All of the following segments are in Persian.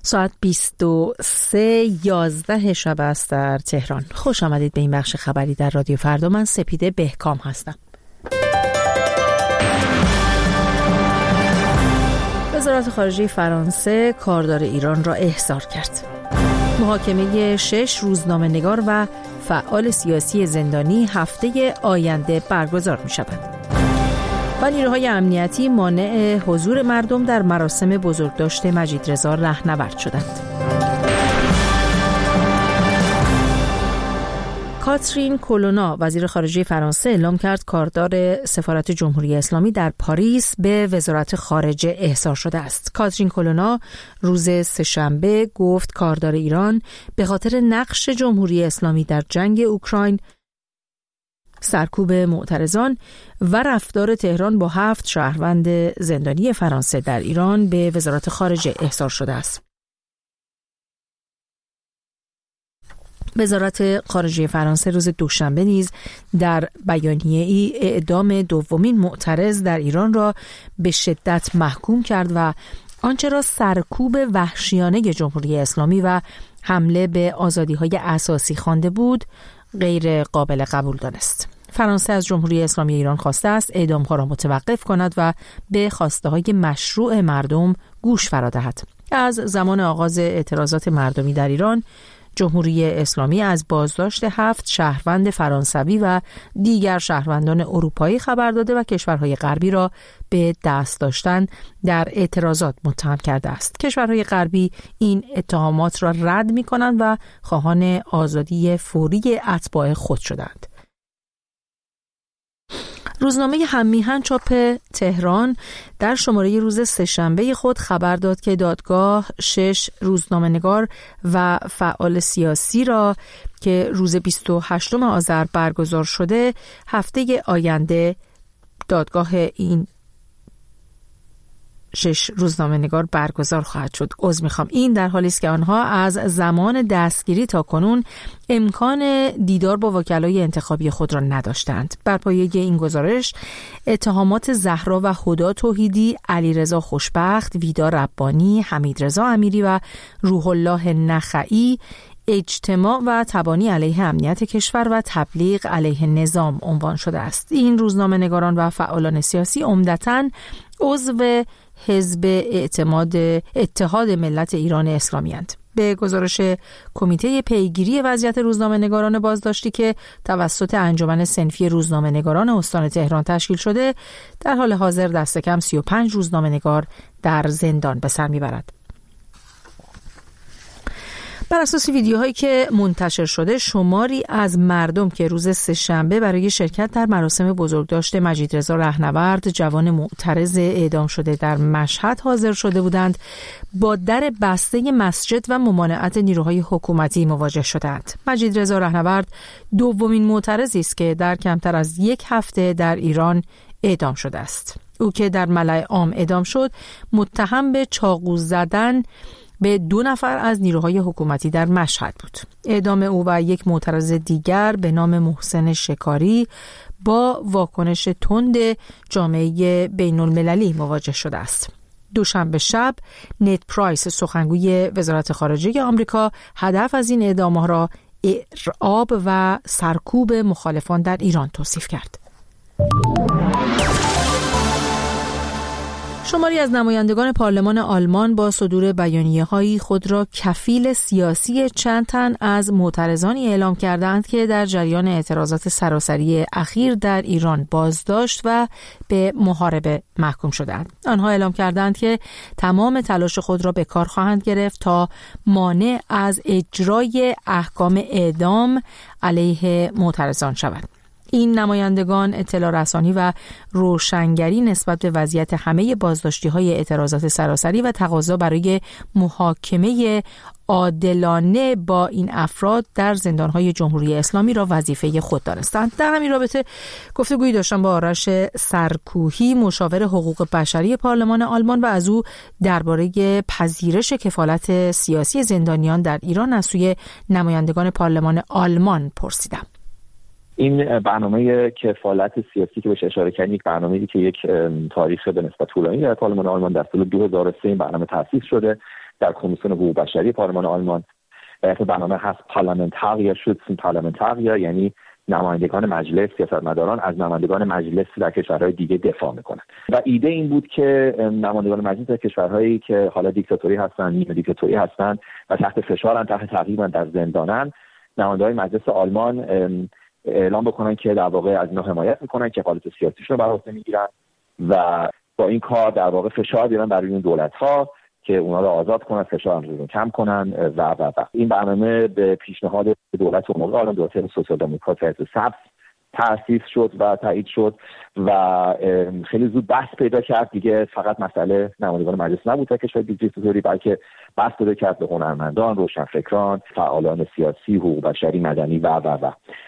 ساعت 23:11 شب است در تهران. خوش آمدید به این بخش خبری در رادیو فردا. من سپیده بهکام هستم. وزارت خارجه فرانسه کاردار ایران را احضار کرد. محاکمه 6 روزنامه‌نگار و فعال سیاسی زندانی هفته آینده برگزار می شود. و نیروهای امنیتی مانع حضور مردم در مراسم بزرگداشت مجیدرضا رهنورد شدند. کاترین کولونا وزیر خارجه فرانسه اعلام کرد کاردار سفارت جمهوری اسلامی در پاریس به وزارت خارجه احضار شده است. کاترین کولونا روز سه‌شنبه گفت کاردار ایران به خاطر نقش جمهوری اسلامی در جنگ اوکراین، سرکوب معترضان و رفتار تهران با 7 شهروند زندانی فرانسه در ایران به وزارت خارجه احضار شده است. وزارت خارجه فرانسه روز دوشنبه نیز در بیانیه‌ای اعدام دومین معترض در ایران را به شدت محکوم کرد و آنچه را سرکوب وحشیانه جمهوری اسلامی و حمله به آزادی‌های اساسی خوانده بود غیر قابل قبول دانست. فرانسه از جمهوری اسلامی ایران خواسته است اعدام‌ها را متوقف کند و به خواسته‌های مشروع مردم گوش فرا دهد. از زمان آغاز اعتراضات مردمی در ایران، جمهوری اسلامی از بازداشت 7 شهروند فرانسوی و دیگر شهروندان اروپایی خبر داده و کشورهای غربی را به دست داشتن در اعتراضات متهم کرده است. کشورهای غربی این اتهامات را رد می‌کنند و خواهان آزادی فوری اتباع خود شدند. روزنامه هم‌میهن چاپ تهران در شماره روز سه‌شنبه خود خبر داد که دادگاه 6 روزنامه‌نگار و فعال سیاسی را که روز 28 آذر برگزار شده هفته آینده دادگاه این 6 روزنامه‌نگار برگزار خواهد شد. این در حالی است که آنها از زمان دستگیری تا کنون امکان دیدار با وکلای انتخابی خود را نداشتند. بر پایه این گزارش اتهامات زهرا و هدی توحیدی، علیرضا خوشبخت، ویدا ربانی، حمیدرضا امیری و روح الله نخعی اجتماع و تبانی علیه امنیت کشور و تبلیغ علیه نظام عنوان شده است. این روزنامه‌نگاران و فعالان سیاسی عمدتاً عضو حزب اتحاد ملت ایران اسلامی اند. به گزارش کمیته پیگیری وضعیت روزنامه‌نگاران بازداشتی که توسط انجمن صنفی روزنامه‌نگاران استان تهران تشکیل شده، در حال حاضر دست کم 35 روزنامه‌نگار در زندان به سر میبرد. بر اساس ویدیوهایی که منتشر شده، شماری از مردم که روز سه‌شنبه برای شرکت در مراسم بزرگداشت مجیدرضا رهنورد جوان معترض اعدام شده در مشهد حاضر شده بودند، با در بسته مسجد و ممانعت نیروهای حکومتی مواجه شدند. مجیدرضا رهنورد دومین معترضی است که در کمتر از یک هفته در ایران اعدام شده است. او که در ملأ عام اعدام شد، متهم به چاقو زدن به 2 نفر از نیروهای حکومتی در مشهد بود. اعدام او و یک معترض دیگر به نام محسن شکاری با واکنش تند جامعه بین المللی مواجه شده است. دوشنبه شب نت پرایس، سخنگوی وزارت خارجه آمریکا، هدف از این اعدام‌ها را ارعاب و سرکوب مخالفان در ایران توصیف کرد. شماری از نمایندگان پارلمان آلمان با صدور بیانیه‌هایی خود را کفیل سیاسی چند تن از معترضانی اعلام کردند که در جریان اعتراضات سراسری اخیر در ایران بازداشت و به محاربه محکوم شدند. آنها اعلام کردند که تمام تلاش خود را به کار خواهند گرفت تا مانع از اجرای احکام اعدام علیه معترضان شوند. این نمایندگان اطلاع رسانی و روشنگری نسبت به وضعیت همه بازداشتی‌های اعتراضات سراسری و تقاضا برای محاکمه عادلانه با این افراد در زندان‌های جمهوری اسلامی را وظیفه خود دانستند. در همین رابطه گفتگویی داشتم با آرش سرکوهی، مشاور حقوق بشری پارلمان آلمان، و از او درباره پذیرش کفالت سیاسی زندانیان در ایران از سوی نمایندگان پارلمان آلمان پرسیدم. این برنامه کفالت سیاسی که بهش اشاره کردید، یک برنامه‌ای که یک تاریخ به نسبت طولانی در پارلمان آلمان در سال 2003 این برنامه تأسیس شده در کمیسیون حقوق بشری پارلمان آلمان. برنامه هست پارلمنتاریا شوتسن پارلمنتاریا، یعنی نمایندگان مجلس، سیاستمداران از نمایندگان مجلس در کشورهای دیگه دفاع میکنن. و ایده این بود که نمایندگان مجلس در کشورهایی که حالا دیکتاتوری هستن، نیمه دیکتاتوری هستن و تحت فشارن، تحت تعقیبن، در زندانن، نمایندگان مجلس آلمان اعلام بکنن که در واقع از اینا حمایت میکنن، که حالت سیاسیشون رو بر عهده میگیرن و با این کار در واقع فشار بیارن برای این دولت‌ها که اونا رو آزاد کنن، فشار رو کم کنن و این برنامه به پیشنهاد دولت عمومی آلمان، دولت سوسیال دموکرات حزب سبز تأسیس شد و تایید شد و خیلی زود بحث پیدا کرد. دیگه فقط مسئله نمایندگان مجلس نبود در کشور دیکتاتوری، بلکه بحث پیدا کرد به هنرمندان، روشنفکران، فعالان سیاسی، حقوق بشری، مدنی و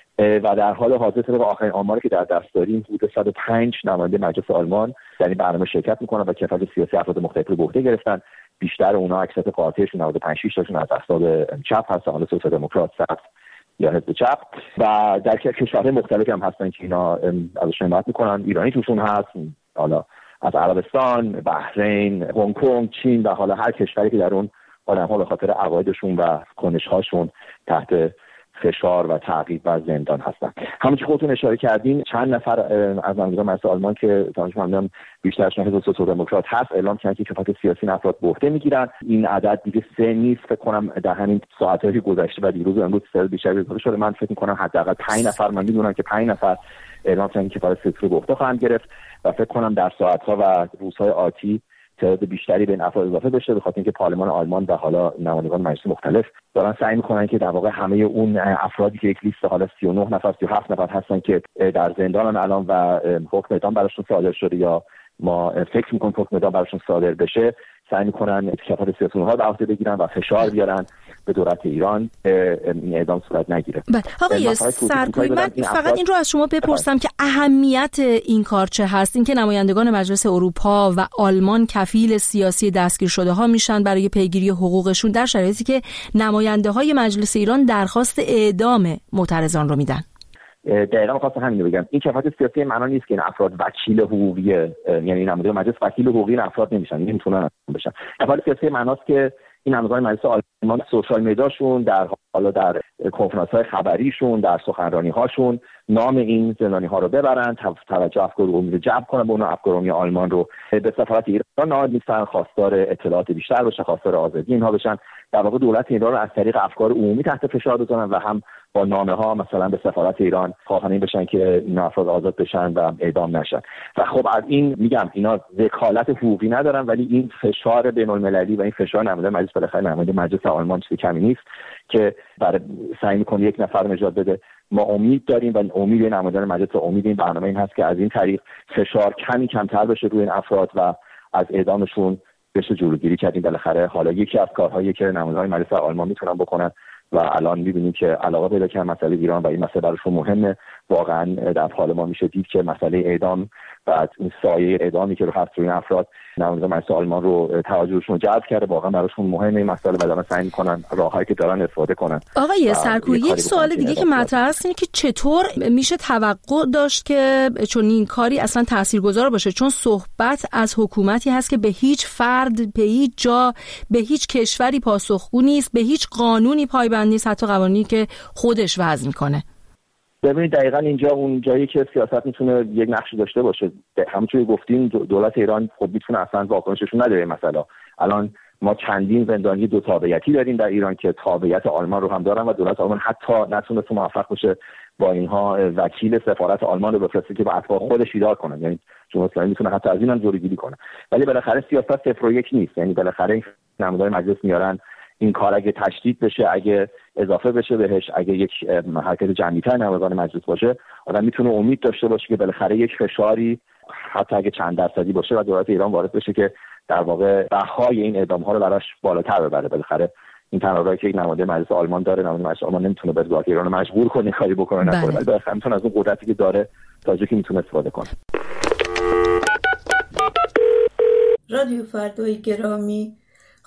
در حال حاضر طبق آخرین آماری که در دست داریم حدود 105 نماینده مجلس آلمان در این برنامه شرکت میکنن و کفایت سیاسی افراد مختلف رو به عهده گرفتن. بیشتر اونها اکثریت قاطعشون 95 تاشون از احزاب چپ هستن، حالا سوسیال دموکرات، سبز یا حزب چپ، و در کشورهای مختلفی هم هستن که اینا ازشون حمایت میکنن. ایرانی توشون هست، حالا از عربستان، بحرین، هنگ کنگ، چین و حالا هر کشوری که در اون آدم‌ها به خاطر عقایدشون و کنش‌هاشون تحت فشار و تعقیب و زندان هستن. همون که خودتون اشاره کردین، چند نفر از نمایندگان مجلس آلمان که تقریبا من بیشترشون حزب سوسیال دموکرات هست اعلام کردن که کفایت سیاسی افراد به عهده میگیرن. این عدد دیگه 3 نیست، فکر کنم در همین ساعاتی که گذشته و دیروز و امروز تعداد بیشتری اضافه شده. من فکر می‌کنم حداقل 5 نفر، من میدونم که 5 نفر اعلام کردن که کفایت سیاسی رو به عهده خواهند گرفت و فکر کنم در ساعت‌ها و روزهای آتی تعداد بیشتری به این افراد اضافه بشه، به خاطر اینکه پارلمان آلمان و حالا نمایندگان مجلس مختلف دارن سعی میکنن که در واقع همه اون افرادی که یک لیست حالا 39 نفر 37 نفر هستن که در زندانن الان و حکم اعدام براشون صادر شده یا ما فکر میکنیم حکم اعدام براشون صادر بشه، سعی میکنن کفایت سیاسی اونها به عهده بگیرن و فشار بیارن به دولت ایران این اعدام صورت نگیره. آقای سرکویی، من فقط این رو از شما بپرسم که اهمیت این کار چه هست؟ اینکه نمایندگان مجلس اروپا و آلمان کفیل سیاسی دستگیر شده ها میشن برای پیگیری حقوقشون در شرایطی که نماینده های مجلس ایران درخواست اعدام معترضان رو میدن. دقیقاً می‌خواستم همین رو بگم. این کفایت سیاسی معنا نیست که این افراد وکیل حقوقی، یعنی نماینده مجلس وکیل حقوقی این افراد نمیشن، نمیتونن بشن. کفایت سیاسی معناست که این نمایندگان مجلس آلمان سوشال میدیاشون، در حالا در کنفرانس‌های خبریشون، در سخنرانی‌هاشون نام این زندانی‌ها رو ببرن، توجه افکار عمومی رو جلب کنن، به اون افکار عمومی آلمان رو به سفارت ایران نهاد می‌کنن، خواستار اطلاعات بیشتر بشن، خواستار آزادی اینها بشن. در واقع دولت ایران رو از طریق افکار عمومی تحت فشار بذارن و هم با نامه‌ها مثلا به سفارت ایران خواهان این بشن که این افراد آزاد بشن و اعدام نشن. و خب از این میگم اینا وکالت حقوقی ندارن، ولی این فشار بین‌المللی و این فشار نماینده مجلس، بالاخره نماینده مجلس آلمان چیزی کمی نیست که برای سعی می‌کنه یک نفر رو نجات بده. ما امید داریم و امید نمایندگان مجلس، امید این برنامه این هست که از این طریق فشار کمی کمتر بشه روی این افراد و از اعدامشون بشه جلوگیری کردیم. بالاخره حالا یکی از کارهایی که نمایندگان مجلس آلمان میتونن بکنن و الان می‌بینیم که علاقه پیدا کردن مسئله ایران و این مسئله براشون مهمه. واقعا در پارلمان میشه دید که مسئله اعدام و این سایه اعدامی که رو هست روی افراد نمایندگان مجلس آلمان رو توجهشون جلب کرده، واقعا براشون مهمه این مسئله و دارن سعی می‌کنن راههایی که دارن استفاده کنن. آقای سرکویی، یک سوال دیگه که مطرح است اینه که چطور میشه توقع داشت که چون این کاری اصلا تاثیرگذار باشه، چون صحبت از حکومتی هست که به هیچ فرد، به هیچ جا، به هیچ کشوری پاسخگو نیست، به هیچ قانونی پایبند نیست، حتی قوانینی که خودش وضع میکنه. ببینید دقیقاً اینجا اون جایی که سیاست میتونه یک نقشی داشته باشه. همونطوری گفتیم دولت ایران خب میتونه اصلا واکنششون نده مثلا. الان ما چندین زندانی دو تابعیتی داریم در ایران که تابعیت آلمان رو هم دارن و دولت آلمان حتی نتونسته موفق بشه با اینها وکیل سفارت آلمان رو بفرسته که با اتباع خودش دیدار کنن. یعنی جمهوری اسلامی میتونه حتی از این هم جلوگیری کنه. ولی بالاخره سیاست 0 و 1 نیست. یعنی بالاخره نمایندگان مجلس میارن این کار اگه تشدید بشه، اگه اضافه بشه بهش، اگه یک حرکت جمعی‌تر نمایندگان مجلس باشه، آدم میتونه امید داشته باشه که بالاخره یک فشاری حتی اگه چند درصدی باشه و دولت ایران وارد بشه که در واقع بهای این اعدام‌ها رو براش بالاتر ببره. بالاخره این تنوعی که یک نماینده مجلس آلمان داره، نماینده مجلس آلمان نمیتونه به دولت ایران مجبور کنه کاری بکنه نکنه، ولی بالاخره میتونه از اون قدرتی که داره تا جایی که میتونه استفاده کنه. رادیو فردای گرامی،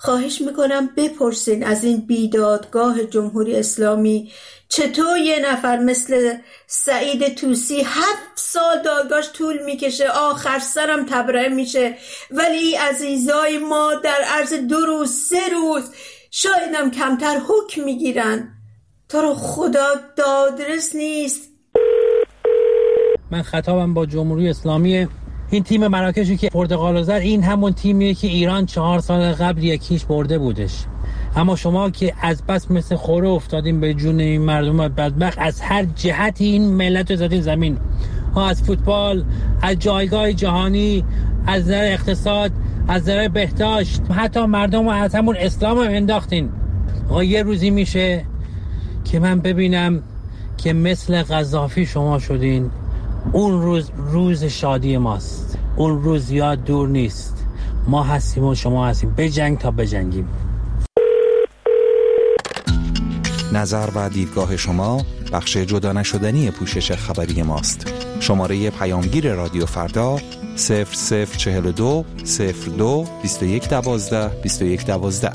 خواهش میکنم بپرسین از این بیدادگاه جمهوری اسلامی چطور یه نفر مثل سعید طوسی 7 سال دادگاهش طول میکشه، آخر سرم تبرئه میشه، ولی عزیزای ما در عرض 2 روز 3 روز شایدم کمتر حکم میگیرن. تو رو خدا دادرس نیست. من خطابم با جمهوری اسلامی. این تیم مراکشی که پرتغال و زد، این همون تیمیه که ایران 4 سال قبل 1-0 برده بودش. اما شما که از بس مثل خوره افتادیم به جون این مردم بدبخت، از هر جهتی این ملت رو زدین زمین، از فوتبال، از جایگاه جهانی، از نظر اقتصاد، از نظر بهداشت، حتی مردم رو از همون اسلام هم انداختین. یه روزی میشه که من ببینم که مثل قذافی شما شدین. اون روز شادی ماست. اون روز یاد دور نیست. ما هستیم و شما هستیم. بجنگ تا بجنگیم. نظر و دیدگاه شما بخش جدا نشدنی پوشش خبری ماست. شماره پیامگیر رادیو فردا 0042 02 2112 2112.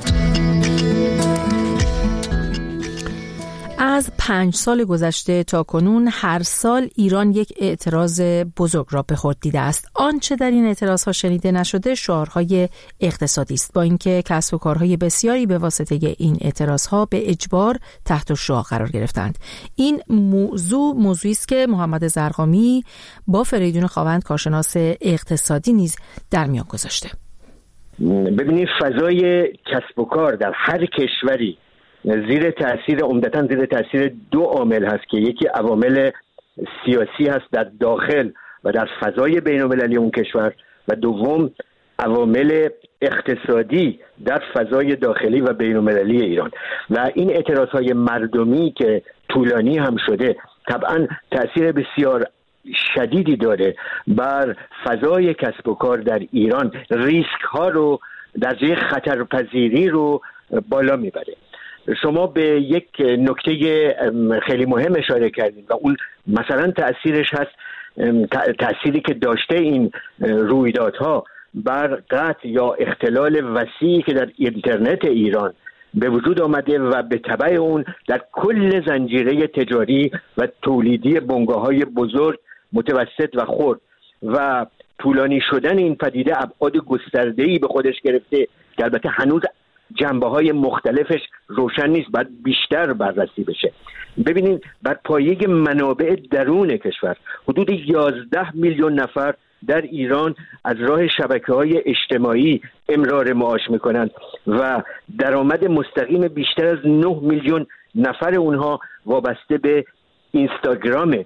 از 5 سال گذشته تا کنون هر سال ایران یک اعتراض بزرگ را به خود دیده است. آنچه در این اعتراضها شنیده نشده شعارهای اقتصادی است، با اینکه کسب و کارهای بسیاری به واسطه این اعتراضها به اجبار تحت الشعاع قرار گرفتند. این موضوعی است که محمد زرقامی با فریدون خاوند کارشناس اقتصادی نیز در میان گذاشته. ببینید فضای کسب و کار در هر کشوری عمدتاً زیر تاثیر 2 عامل هست که یکی عوامل سیاسی هست در داخل و در فضای بین‌المللی اون کشور و دوم عوامل اقتصادی در فضای داخلی و بین‌المللی ایران. و این اعتراضهای مردمی که طولانی هم شده طبعاً تأثیر بسیار شدیدی داره بر فضای کسب و کار در ایران. ریسک ها رو، درجه خطرپذیری رو بالا میبره. شما به یک نکته خیلی مهم اشاره کردید و اون مثلا تأثیرش هست، تأثیری که داشته این رویدادها بر قطع یا اختلال وسیعی که در اینترنت ایران به وجود آمده و به تبع اون در کل زنجیره تجاری و تولیدی بنگاه‌های بزرگ، متوسط و خرد و طولانی شدن این پدیده ابعاد گسترده‌ای به خودش گرفته که البته هنوز جنبه‌های مختلفش روشن نیست، باید بیشتر بررسی بشه. ببینید بر پایه منابع درون کشور حدود 11 میلیون نفر در ایران از راه شبکه‌های اجتماعی امرار معاش میکنند و درآمد مستقیم بیشتر از 9 میلیون نفر اونها وابسته به اینستاگرام.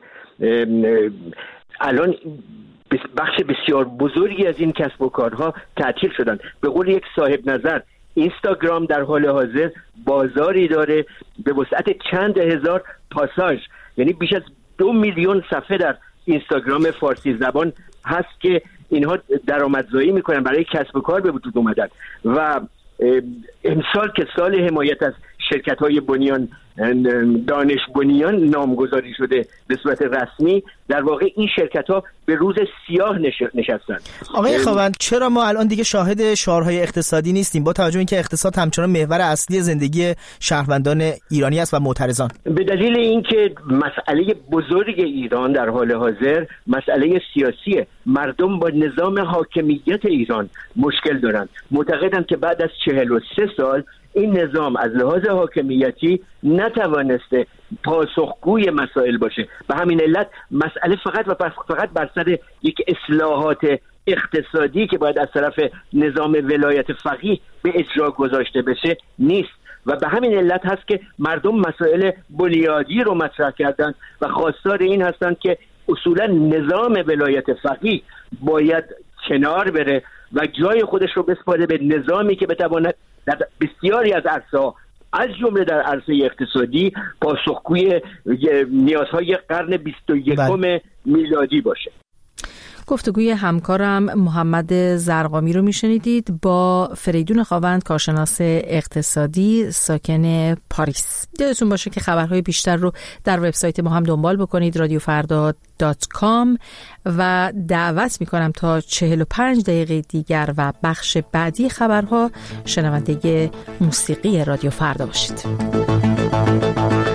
الان بخش بسیار بزرگی از این کسب و کارها تعطیل شدن. به قول یک صاحب نظر اینستاگرام در حال حاضر بازاری داره به وسعت چند هزار پاساژ، یعنی بیش از 2 میلیون صفحه در اینستاگرام فارسی زبان هست که اینها درآمدزایی میکنن، برای کسب و کار به وجود اومدن. و امسال که سال حمایت از شرکت‌های بنیان دانش بنیان نامگذاری شده به صورت رسمی، در واقع این شرکت‌ها به روز سیاه نشستن. آقای خاوند، چرا ما الان دیگه شاهد شعارهای اقتصادی نیستیم با توجه به اینکه اقتصاد همچنان محور اصلی زندگی شهروندان ایرانی است و معترضان؟ به دلیل اینکه مسئله بزرگ ایران در حال حاضر مسئله سیاسیه. مردم با نظام حاکمیت ایران مشکل دارن، معتقدن که بعد از 43 سال این نظام از لحاظ حاکمیتی نتوانسته پاسخگوی مسائل باشه. به همین علت مسئله فقط بر سر یک اصلاحات اقتصادی که باید از طرف نظام ولایت فقیه به اجرا گذاشته بشه نیست و به همین علت هست که مردم مسائل بنیادی رو مطرح کردن و خواستار این هستند که اصولا نظام ولایت فقیه باید کنار بره و جای خودش رو بسپاره به نظامی که بتواند در بسیاری از عرصه‌ها از جمله در عرصه اقتصادی پاسخگوی نیازهای قرن 21 میلادی باشه. گفتگوی همکارم محمد زرقامی رو میشنیدید با فریدون خاوند، کارشناس اقتصادی ساکن پاریس. یادتون باشه که خبرهای بیشتر رو در وبسایت ما هم دنبال بکنید، radiofarda.com، و دعوت میکنم تا 45 دقیقه دیگر و بخش بعدی خبرها شنونده موسیقی رادیو فردا باشید.